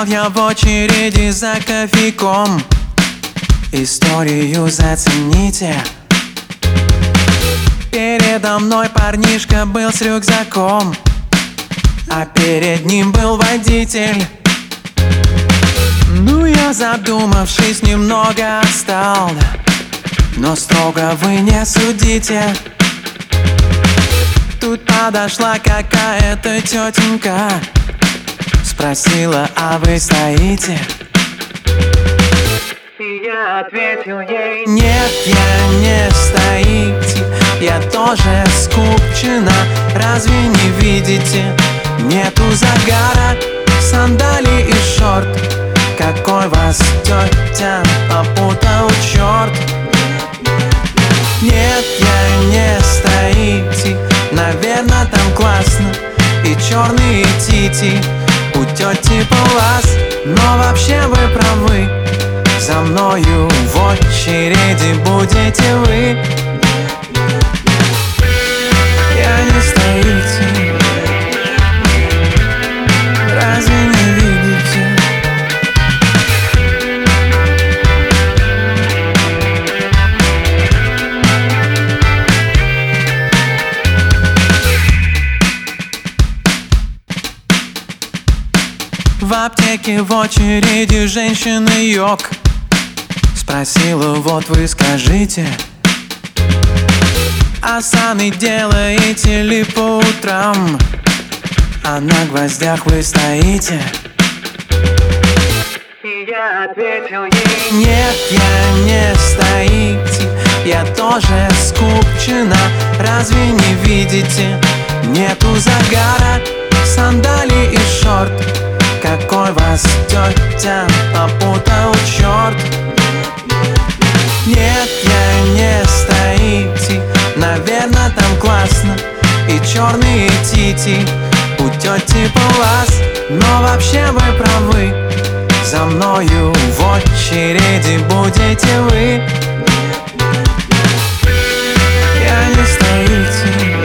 я в очереди за кофейком. Историю зацените. Передо мной парнишка был с рюкзаком, а перед ним был водитель. Ну, я, задумавшись, немного отстал, но строго вы не судите. Тут подошла какая-то тетенька, спросила: а вы стоите? И я ответил ей: нет, я не стоите. Я тоже скупчена, разве не видите? Нету загара, сандалии и шорт. Какой вас, тетя, попутал черт? Нет, я не стоите. Наверное, там классно и черные тити у тети Палас. Но вообще вы правы, за мною в очереди будете вы. Я не стоите, разве не видите? В аптеке в очереди женщина-йог спросила: вот вы скажите, а сами делаете ли по утрам? А на гвоздях вы стоите? И я ответил ей: нет, я не стоите. Я тоже скупчена, разве не видите? Нету загара, сандалии и шорт. Какой вас, тетя, попутал черт? Нет, я не стоите. Наверное, там классно и черные тити у тети Палас. Но вообще вы правы, за мною в очереди будете вы. Я не стоите,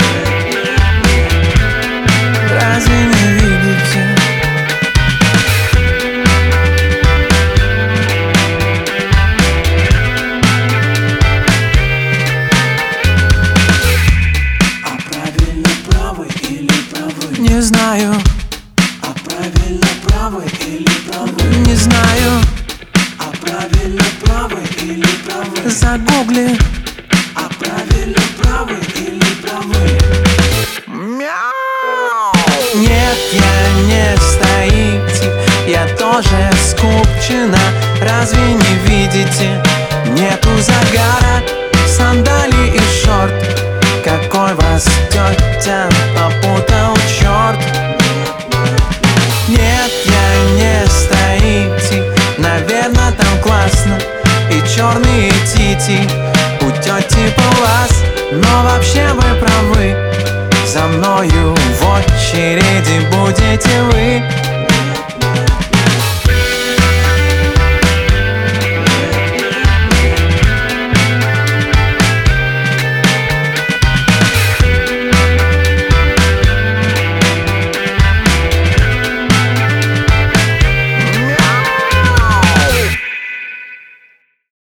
разве не видите? Не знаю. А правильно правы или правы? Не знаю. А правильно правы или правы? Загугли. А правильно правы или правы? Мяу. Нет, я не стоите. Я тоже скупчена, разве не видите? Нету загара, сандалии и шорт. Какой вас, тетя, попутал черт? Нет, я не стоите. Наверное, там классно и черные тити у тети Палас. Но вообще вы правы, за мною в очереди будете вы.